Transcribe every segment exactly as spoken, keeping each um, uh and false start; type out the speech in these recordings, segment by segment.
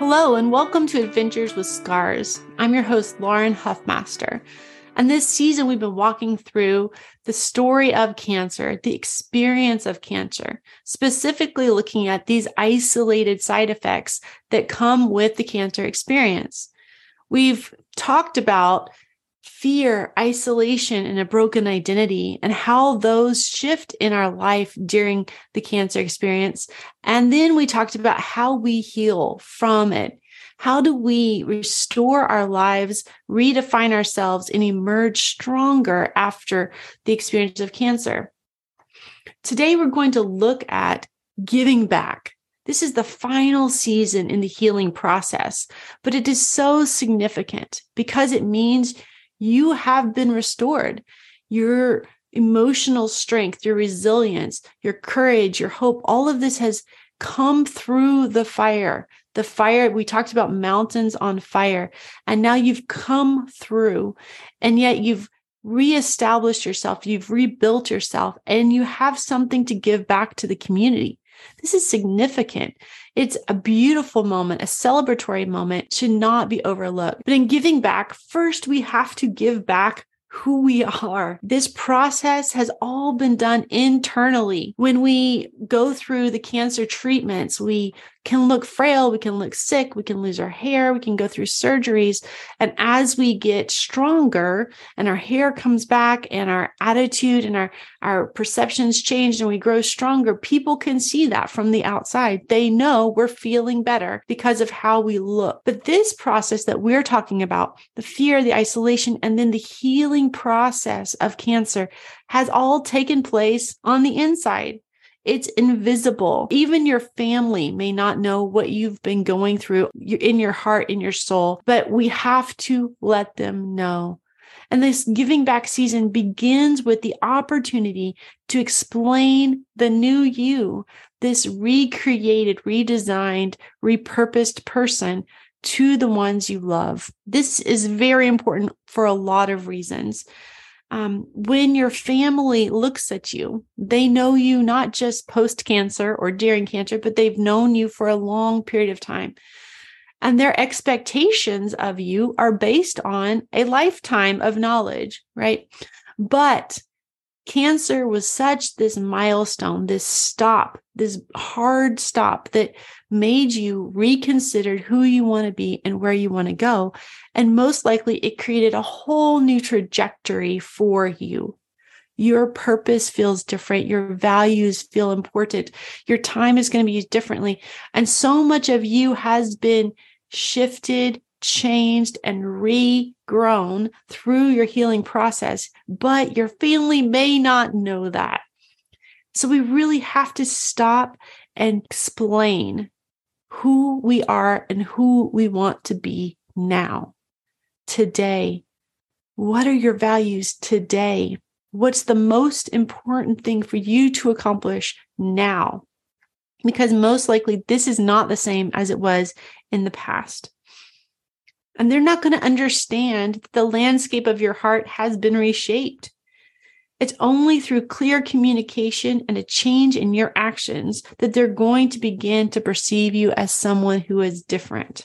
Hello, and welcome to Adventures with Scars. I'm your host, Lauren Huffmaster. And this season, we've been walking through the story of cancer, the experience of cancer, specifically looking at these isolated side effects that come with the cancer experience. We've talked about fear, isolation, and a broken identity, and how those shift in our life during the cancer experience. And then we talked about how we heal from it. How do we restore our lives, redefine ourselves, and emerge stronger after the experience of cancer? Today, we're going to look at giving back. This is the final season in the healing process, but it is so significant because it means you have been restored. Your emotional strength, your resilience, your courage, your hope, all of this has come through the fire. The fire, we talked about mountains on fire, and now you've come through, and yet you've reestablished yourself, you've rebuilt yourself, and you have something to give back to the community. This is significant. It's a beautiful moment, a celebratory moment, should not be overlooked. But in giving back, first we have to give back who we are. This process has all been done internally. When we go through the cancer treatments, we can look frail, we can look sick, we can lose our hair, we can go through surgeries. And as we get stronger and our hair comes back and our attitude and our, our perceptions change and we grow stronger, people can see that from the outside. They know we're feeling better because of how we look. But this process that we're talking about, the fear, the isolation, and then the healing process of cancer has all taken place on the inside. It's invisible. Even your family may not know what you've been going through in your heart, in your soul, but we have to let them know. And this giving back season begins with the opportunity to explain the new you, this recreated, redesigned, repurposed person to the ones you love. This is very important for a lot of reasons. Um, when your family looks at you, they know you not just post-cancer or during cancer, but they've known you for a long period of time. And their expectations of you are based on a lifetime of knowledge, right? But cancer was such this milestone, this stop, this hard stop that made you reconsider who you want to be and where you want to go. And most likely it created a whole new trajectory for you. Your purpose feels different. Your values feel important. Your time is going to be used differently. And so much of you has been shifted, changed, and regrown through your healing process, but your family may not know that. So we really have to stop and explain who we are and who we want to be now, today. What are your values today? What's the most important thing for you to accomplish now? Because most likely this is not the same as it was in the past. And they're not going to understand that the landscape of your heart has been reshaped. It's only through clear communication and a change in your actions that they're going to begin to perceive you as someone who is different.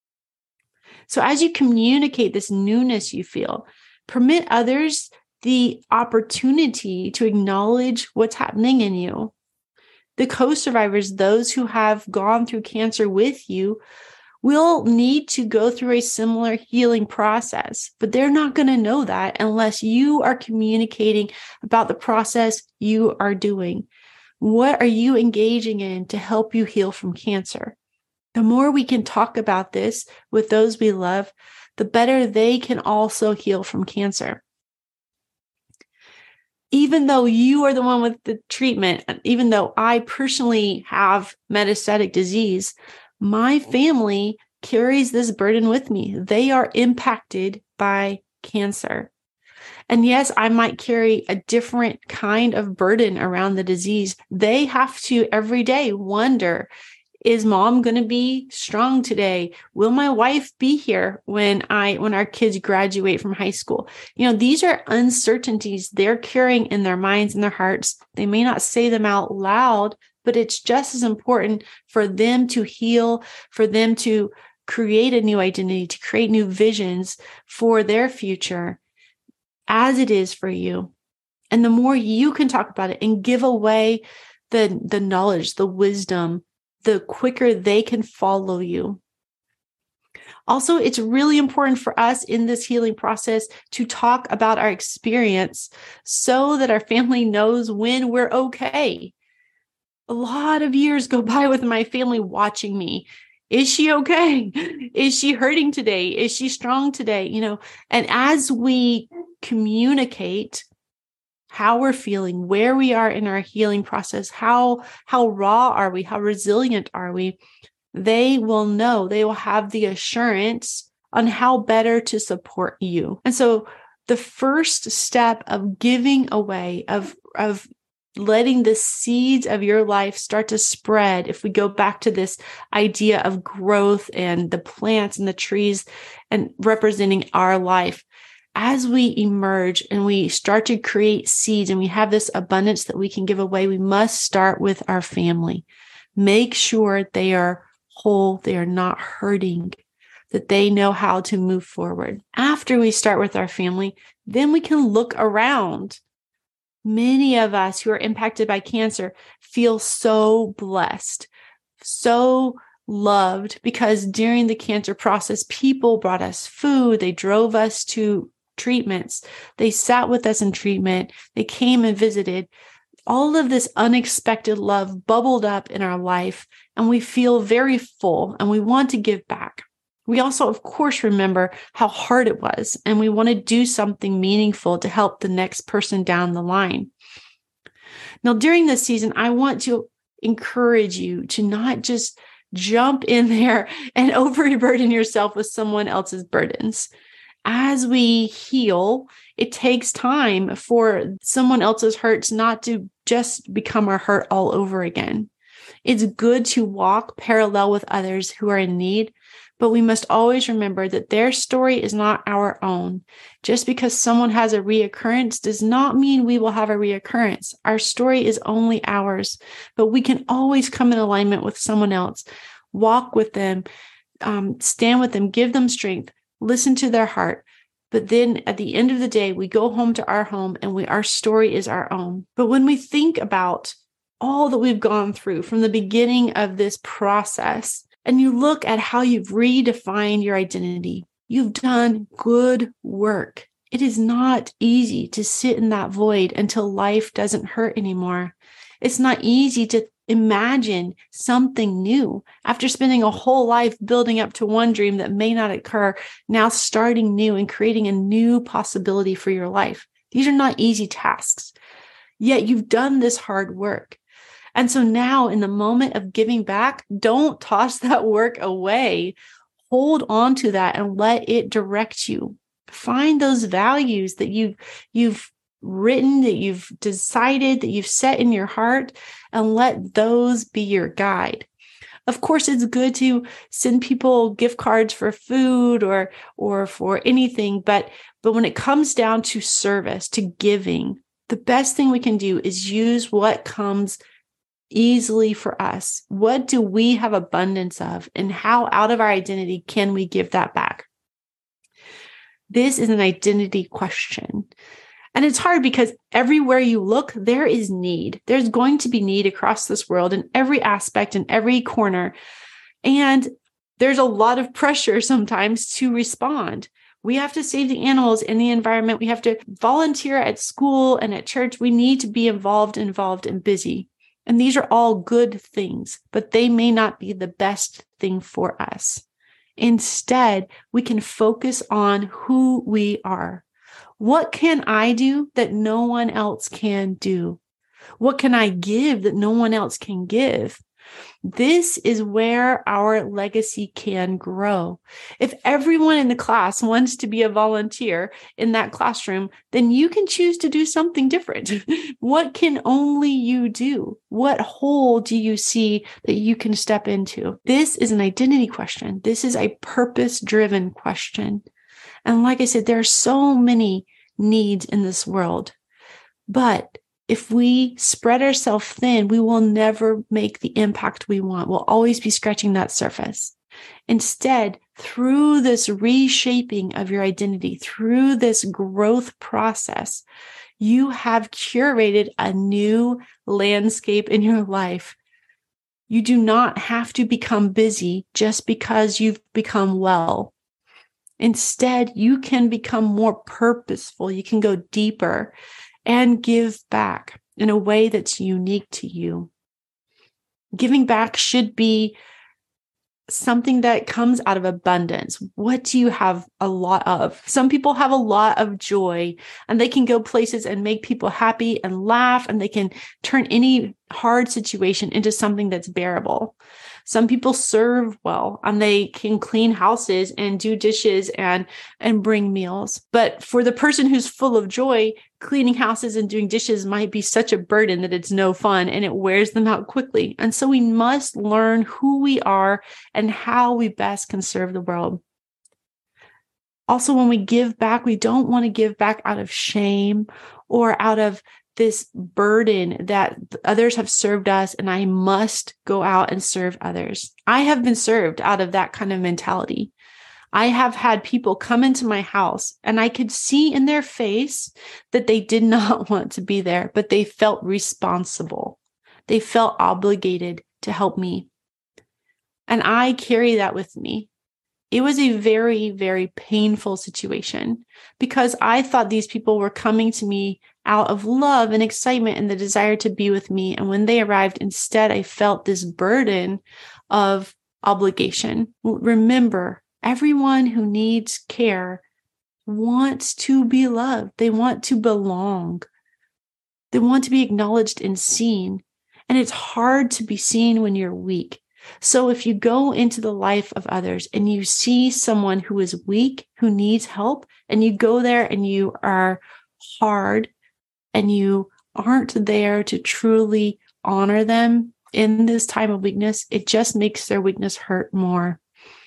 So as you communicate this newness you feel, permit others the opportunity to acknowledge what's happening in you. The co-survivors, those who have gone through cancer with you, will need to go through a similar healing process, but they're not going to know that unless you are communicating about the process you are doing. What are you engaging in to help you heal from cancer? The more we can talk about this with those we love, the better they can also heal from cancer. Even though you are the one with the treatment, even though I personally have metastatic disease, my family carries this burden with me. They are impacted by cancer. And yes, I might carry a different kind of burden around the disease. They have to every day wonder, is mom going to be strong today? Will my wife be here when I when our kids graduate from high school? You know, these are uncertainties they're carrying in their minds and their hearts. They may not say them out loud, but it's just as important for them to heal, for them to create a new identity, to create new visions for their future as it is for you. And the more you can talk about it and give away the, the knowledge, the wisdom, the quicker they can follow you. Also, it's really important for us in this healing process to talk about our experience so that our family knows when we're okay. A lot of years go by with my family watching me. Is she okay? Is she hurting today? Is she strong today? You know, and as we communicate how we're feeling, where we are in our healing process, how, how raw are we? How resilient are we? They will know, they will have the assurance on how better to support you. And so the first step of giving away, of, of letting the seeds of your life start to spread, if we go back to this idea of growth and the plants and the trees and representing our life, as we emerge and we start to create seeds and we have this abundance that we can give away, we must start with our family. Make sure they are whole, they are not hurting, that they know how to move forward. After we start with our family, then we can look around. Many of us who are impacted by cancer feel so blessed, so loved, because during the cancer process, people brought us food, they drove us to treatments, they sat with us in treatment, they came and visited. All of this unexpected love bubbled up in our life, and we feel very full and we want to give back. We also, of course, remember how hard it was, and we want to do something meaningful to help the next person down the line. Now, during this season, I want to encourage you to not just jump in there and overburden yourself with someone else's burdens. As we heal, it takes time for someone else's hurts not to just become our hurt all over again. It's good to walk parallel with others who are in need, but we must always remember that their story is not our own. Just because someone has a reoccurrence does not mean we will have a reoccurrence. Our story is only ours, but we can always come in alignment with someone else, walk with them, um, stand with them, give them strength, listen to their heart. But then at the end of the day, we go home to our home and we, our story is our own. But when we think about all that we've gone through from the beginning of this process, and you look at how you've redefined your identity, you've done good work. It is not easy to sit in that void until life doesn't hurt anymore. It's not easy to imagine something new after spending a whole life building up to one dream that may not occur, now starting new and creating a new possibility for your life. These are not easy tasks, yet you've done this hard work. And so now in the moment of giving back, don't toss that work away. Hold on to that and let it direct you. Find those values that you've, you've written, that you've decided, that you've set in your heart, and let those be your guide. Of course, it's good to send people gift cards for food or, or for anything, but, but when it comes down to service, to giving, the best thing we can do is use what comes easily for us. What do we have abundance of, and how out of our identity can we give that back? This is an identity question. And it's hard because everywhere you look, there is need. There's going to be need across this world in every aspect, in every corner. And there's a lot of pressure sometimes to respond. We have to save the animals and the environment. We have to volunteer at school and at church. We need to be involved, involved, and busy. And these are all good things, but they may not be the best thing for us. Instead, we can focus on who we are. What can I do that no one else can do? What can I give that no one else can give? This is where our legacy can grow. If everyone in the class wants to be a volunteer in that classroom, then you can choose to do something different. What can only you do? What hole do you see that you can step into? This is an identity question. This is a purpose-driven question. And like I said, there are so many needs in this world, but if we spread ourselves thin, we will never make the impact we want. We'll always be scratching that surface. Instead, through this reshaping of your identity, through this growth process, you have curated a new landscape in your life. You do not have to become busy just because you've become well. Instead, you can become more purposeful. You can go deeper and give back in a way that's unique to you. Giving back should be something that comes out of abundance. What do you have a lot of? Some people have a lot of joy, and they can go places and make people happy and laugh, and they can turn any hard situation into something that's bearable. Some people serve well, and they can clean houses and do dishes and, and bring meals. But for the person who's full of joy, cleaning houses and doing dishes might be such a burden that it's no fun and it wears them out quickly. And so we must learn who we are and how we best can serve the world. Also, when we give back, we don't want to give back out of shame or out of this burden that others have served us and I must go out and serve others. I have been served out of that kind of mentality. I have had people come into my house and I could see in their face that they did not want to be there, but they felt responsible. They felt obligated to help me. And I carry that with me. It was a very, very painful situation because I thought these people were coming to me out of love and excitement and the desire to be with me. And when they arrived, instead, I felt this burden of obligation. Remember, everyone who needs care wants to be loved. They want to belong. They want to be acknowledged and seen. And it's hard to be seen when you're weak. So if you go into the life of others and you see someone who is weak, who needs help, and you go there and you are hard and you aren't there to truly honor them in this time of weakness, it just makes their weakness hurt more.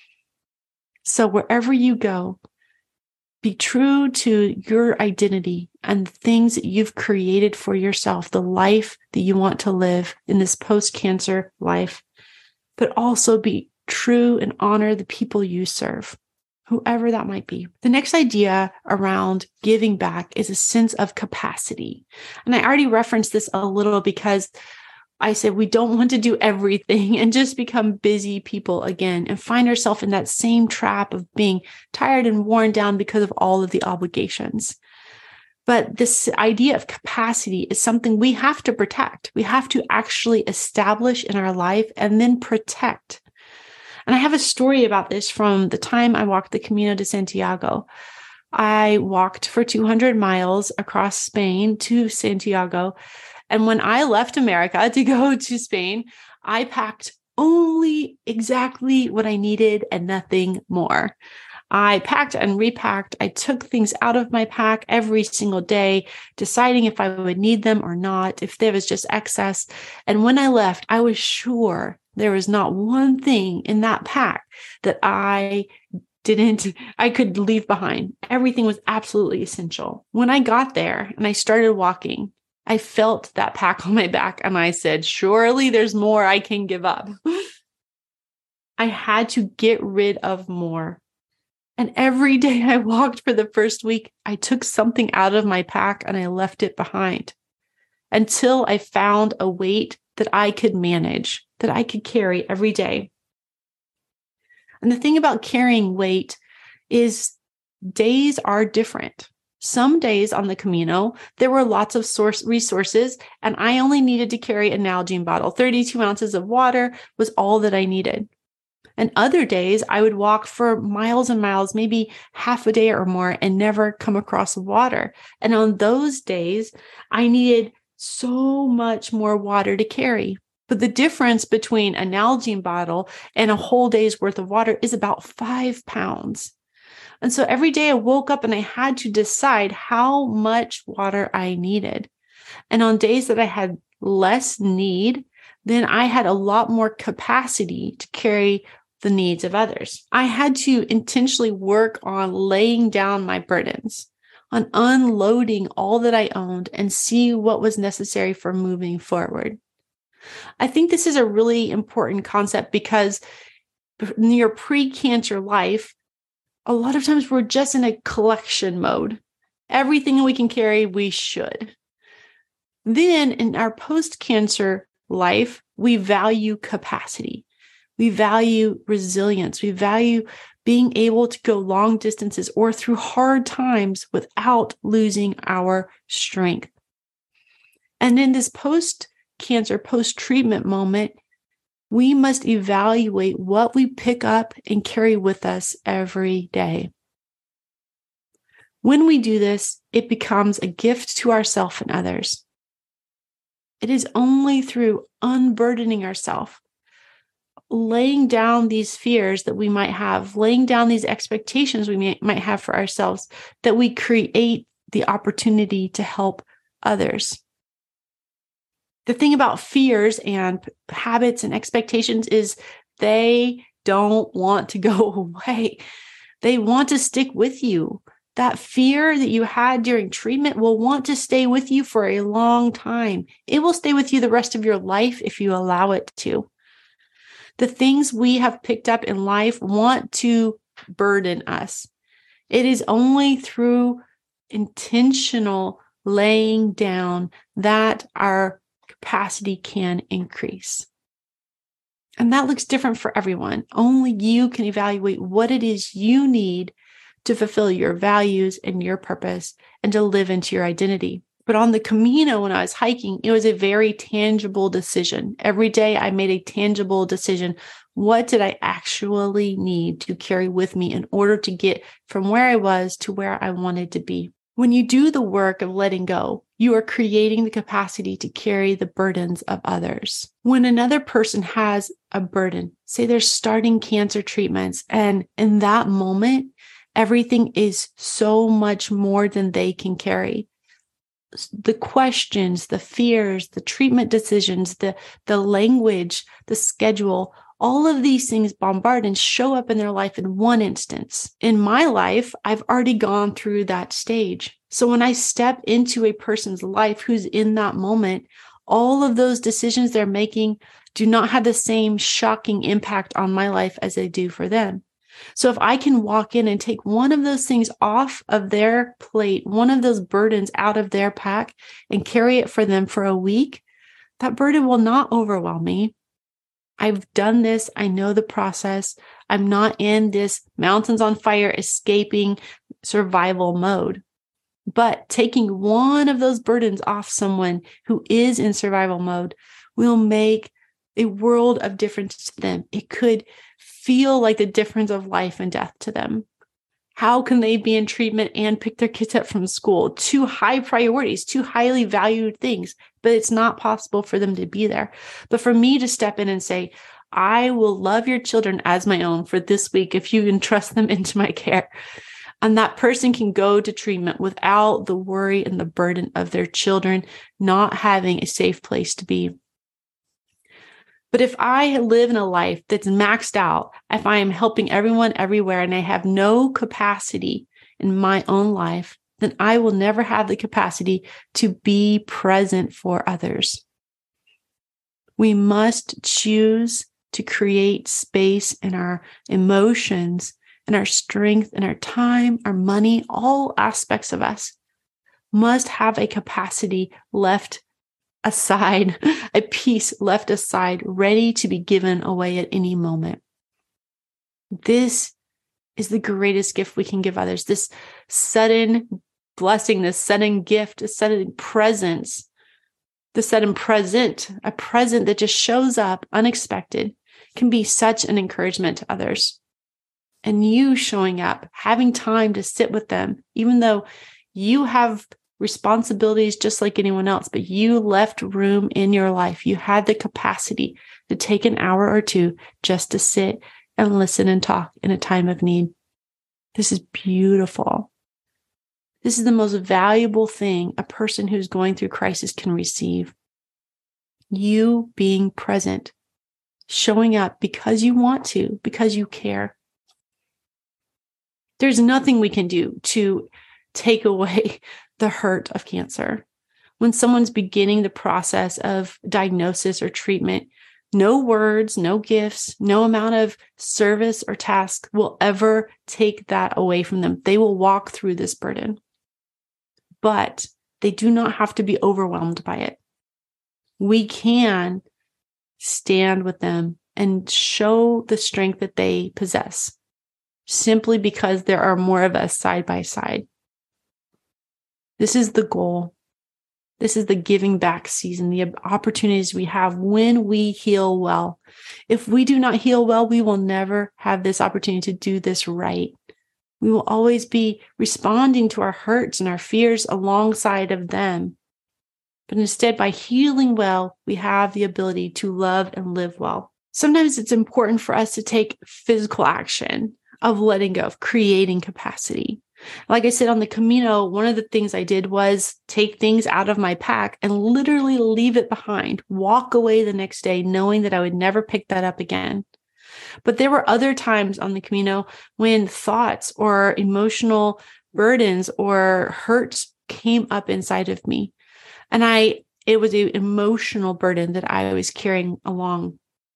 So wherever you go, be true to your identity and the things that you've created for yourself, the life that you want to live in this post-cancer life, but also be true and honor the people you serve, whoever that might be. The next idea around giving back is a sense of capacity. And I already referenced this a little because I said we don't want to do everything and just become busy people again and find ourselves in that same trap of being tired and worn down because of all of the obligations. But this idea of capacity is something we have to protect. We have to actually establish in our life and then protect. And I have a story about this from the time I walked the Camino de Santiago. I walked for two hundred miles across Spain to Santiago. And when I left America to go to Spain, I packed only exactly what I needed and nothing more. I packed and repacked. I took things out of my pack every single day, deciding if I would need them or not, if there was just excess. And when I left, I was sure there was not one thing in that pack that I didn't, I could leave behind. Everything was absolutely essential. When I got there and I started walking, I felt that pack on my back and I said, surely there's more I can give up. I had to get rid of more. And every day I walked for the first week, I took something out of my pack and I left it behind until I found a weight that I could manage, that I could carry every day. And the thing about carrying weight is days are different. Some days on the Camino, there were lots of source resources, and I only needed to carry a Nalgene bottle. thirty-two ounces of water was all that I needed. And other days, I would walk for miles and miles, maybe half a day or more, and never come across water. And on those days, I needed so much more water to carry. But the difference between a Nalgene bottle and a whole day's worth of water is about five pounds. And so every day I woke up and I had to decide how much water I needed. And on days that I had less need, then I had a lot more capacity to carry the needs of others. I had to intentionally work on laying down my burdens, on unloading all that I owned and see what was necessary for moving forward. I think this is a really important concept because in your pre-cancer life, a lot of times we're just in a collection mode. Everything we can carry, we should. Then in our post-cancer life, we value capacity. We value resilience. We value being able to go long distances or through hard times without losing our strength. And in this post-cancer, post-treatment moment, we must evaluate what we pick up and carry with us every day. When we do this, it becomes a gift to ourselves and others. It is only through unburdening ourselves, laying down these fears that we might have, laying down these expectations we may, might have for ourselves, that we create the opportunity to help others. The thing about fears and habits and expectations is they don't want to go away. They want to stick with you. That fear that you had during treatment will want to stay with you for a long time. It will stay with you the rest of your life if you allow it to. The things we have picked up in life want to burden us. It is only through intentional laying down that our capacity can increase. And that looks different for everyone. Only you can evaluate what it is you need to fulfill your values and your purpose and to live into your identity. But on the Camino, when I was hiking, it was a very tangible decision. Every day I made a tangible decision. What did I actually need to carry with me in order to get from where I was to where I wanted to be? When you do the work of letting go, you are creating the capacity to carry the burdens of others. When another person has a burden, say they're starting cancer treatments, and in that moment, everything is so much more than they can carry. The questions, the fears, the treatment decisions, the, the language, the schedule, all of these things bombard and show up in their life in one instance. In my life, I've already gone through that stage. So when I step into a person's life who's in that moment, all of those decisions they're making do not have the same shocking impact on my life as they do for them. So if I can walk in and take one of those things off of their plate, one of those burdens out of their pack and carry it for them for a week, that burden will not overwhelm me. I've done this. I know the process. I'm not in this mountains on fire, escaping survival mode. But taking one of those burdens off someone who is in survival mode will make a world of difference to them. It could feel like the difference of life and death to them. How can they be in treatment and pick their kids up from school? Two high priorities, two highly valued things, but it's not possible for them to be there. But for me to step in and say, I will love your children as my own for this week if you entrust them into my care. And that person can go to treatment without the worry and the burden of their children not having a safe place to be. But if I live in a life that's maxed out, if I am helping everyone everywhere and I have no capacity in my own life, then I will never have the capacity to be present for others. We must choose to create space in our emotions and our strength and our time, our money, all aspects of us must have a capacity left aside, a piece left aside, ready to be given away at any moment. This is the greatest gift we can give others. This sudden blessing, this sudden gift, this sudden presence, the sudden present, a present that just shows up unexpected, can be such an encouragement to others. And you showing up, having time to sit with them, even though you have responsibilities just like anyone else, but you left room in your life. You had the capacity to take an hour or two just to sit and listen and talk in a time of need. This is beautiful. This is the most valuable thing a person who's going through crisis can receive. You being present, showing up because you want to, because you care. There's nothing we can do to take away the hurt of cancer. When someone's beginning the process of diagnosis or treatment, No words, no gifts, no amount of service or task will ever take that away from them. They will walk through this burden, but they do not have to be overwhelmed by it. We can stand with them and show the strength that they possess simply because there are more of us side by side. This is the goal. This is the giving back season, the opportunities we have when we heal well. If we do not heal well, we will never have this opportunity to do this right. We will always be responding to our hurts and our fears alongside of them. But instead, by healing well, we have the ability to love and live well. Sometimes it's important for us to take physical action of letting go, of creating capacity. Like I said, on the Camino, one of the things I did was take things out of my pack and literally leave it behind, walk away the next day, knowing that I would never pick that up again. But there were other times on the Camino when thoughts or emotional burdens or hurts came up inside of me. And I, it was an emotional burden that I was carrying along.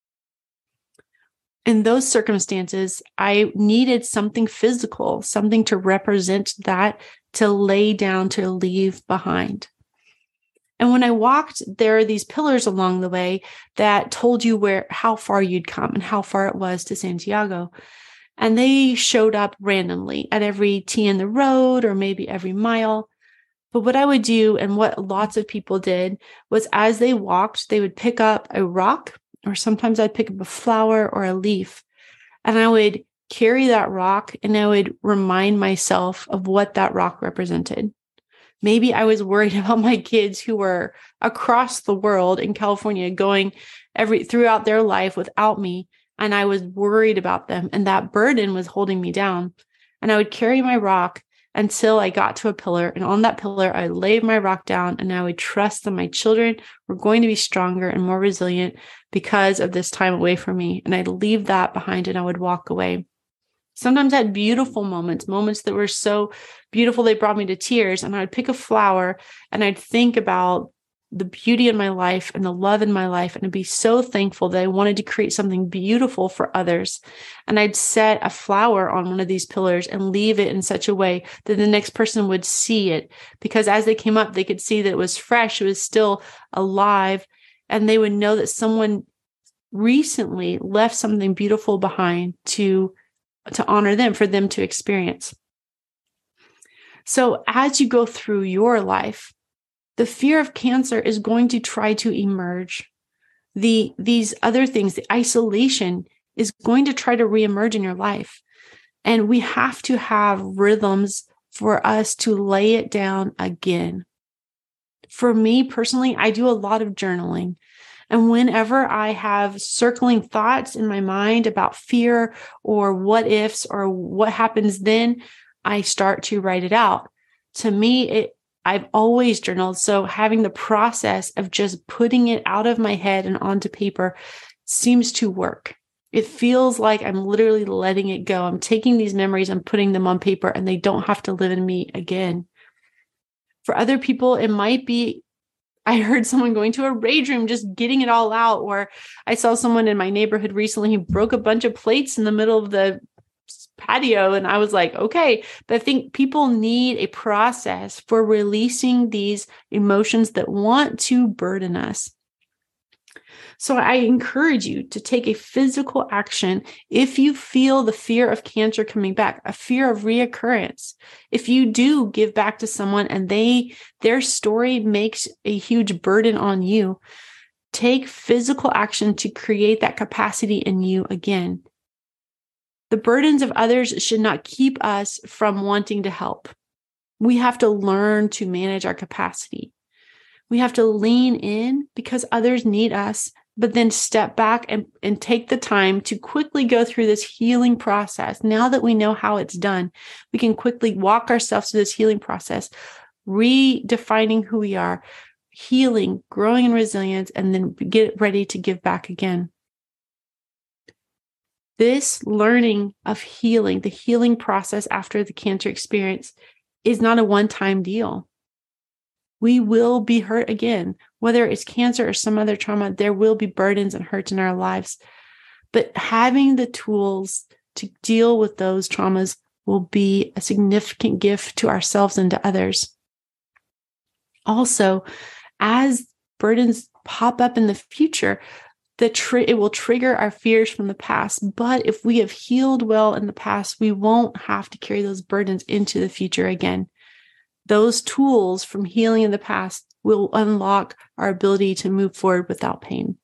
In those circumstances, I needed something physical, something to represent that, to lay down, to leave behind. And when I walked, there are these pillars along the way that told you where, how far you'd come and how far it was to Santiago. And they showed up randomly at every T in the road or maybe every mile. But what I would do, and what lots of people did, was as they walked, they would pick up a rock, or sometimes I'd pick up a flower or a leaf, and I would carry that rock and I would remind myself of what that rock represented. Maybe I was worried about my kids who were across the world in California going every throughout their life without me, and I was worried about them, and that burden was holding me down. And I would carry my rock until I got to a pillar, and on that pillar, I laid my rock down, and I would trust that my children were going to be stronger and more resilient because of this time away from me. And I'd leave that behind and I would walk away. Sometimes I had beautiful moments, moments that were so beautiful, they brought me to tears. And I would pick a flower and I'd think about the beauty in my life and the love in my life. And I'd be so thankful that I wanted to create something beautiful for others. And I'd set a flower on one of these pillars and leave it in such a way that the next person would see it. Because as they came up, they could see that it was fresh, it was still alive. And they would know that someone recently left something beautiful behind to, to honor them, for them to experience. So as you go through your life, the fear of cancer is going to try to emerge. The, these other things, the isolation is going to try to reemerge in your life. And we have to have rhythms for us to lay it down again. For me personally, I do a lot of journaling. And whenever I have circling thoughts in my mind about fear or what ifs or what happens then, I start to write it out. To me, it I've always journaled. So having the process of just putting it out of my head and onto paper seems to work. It feels like I'm literally letting it go. I'm taking these memories and putting them on paper, and they don't have to live in me again. For other people, it might be, I heard someone going to a rage room, just getting it all out. Or I saw someone in my neighborhood recently who broke a bunch of plates in the middle of the patio. And I was like, okay, but I think people need a process for releasing these emotions that want to burden us. So I encourage you to take a physical action if you feel the fear of cancer coming back, a fear of reoccurrence. If you do give back to someone and they their story makes a huge burden on you, take physical action to create that capacity in you again. The burdens of others should not keep us from wanting to help. We have to learn to manage our capacity. We have to lean in because others need us, but then step back and, and take the time to quickly go through this healing process. Now that we know how it's done, we can quickly walk ourselves through this healing process, redefining who we are, healing, growing in resilience, and then get ready to give back again. This learning of healing, the healing process after the cancer experience, is not a one-time deal. We will be hurt again. Whether it's cancer or some other trauma, there will be burdens and hurts in our lives. But having the tools to deal with those traumas will be a significant gift to ourselves and to others. Also, as burdens pop up in the future, the tr- it will trigger our fears from the past. But if we have healed well in the past, we won't have to carry those burdens into the future again. Those tools from healing in the past will unlock our ability to move forward without pain.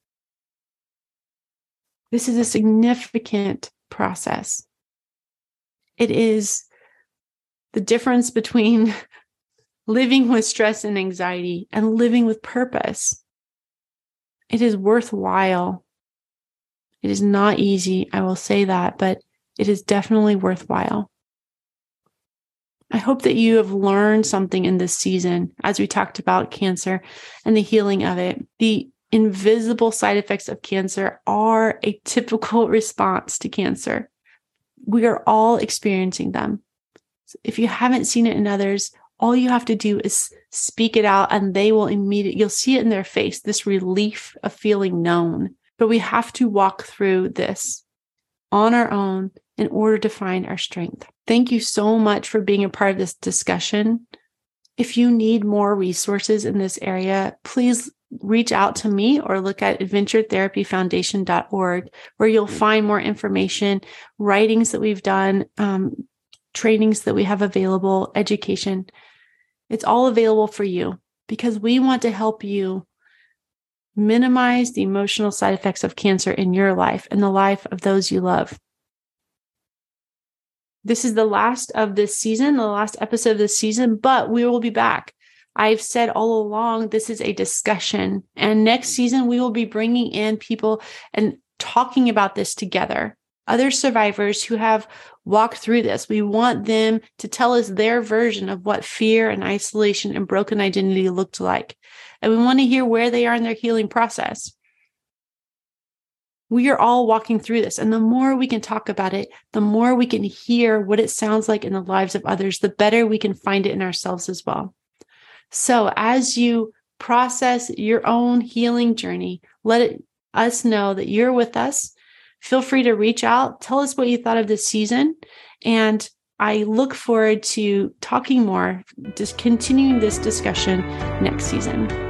This is a significant process. It is the difference between living with stress and anxiety and living with purpose. It is worthwhile. It is not easy, I will say that, but it is definitely worthwhile. I hope that you have learned something in this season as we talked about cancer and the healing of it. The invisible side effects of cancer are a typical response to cancer. We are all experiencing them. If you haven't seen it in others, all you have to do is speak it out and they will immediately, you'll see it in their face, this relief of feeling known. But we have to walk through this on our own in order to find our strength. Thank you so much for being a part of this discussion. If you need more resources in this area, please reach out to me or look at adventure therapy foundation dot org, where you'll find more information, writings that we've done, um, trainings that we have available, education. It's all available for you because we want to help you minimize the emotional side effects of cancer in your life and the life of those you love. This is the last of this season, the last episode of this season, but we will be back. I've said all along, this is a discussion. And next season, we will be bringing in people and talking about this together. Other survivors who have walked through this. We want them to tell us their version of what fear and isolation and broken identity looked like. And we want to hear where they are in their healing process. We are all walking through this. And the more we can talk about it, the more we can hear what it sounds like in the lives of others, the better we can find it in ourselves as well. So as you process your own healing journey, let it, us know that you're with us. Feel free to reach out. Tell us what you thought of this season. And I look forward to talking more, just continuing this discussion next season.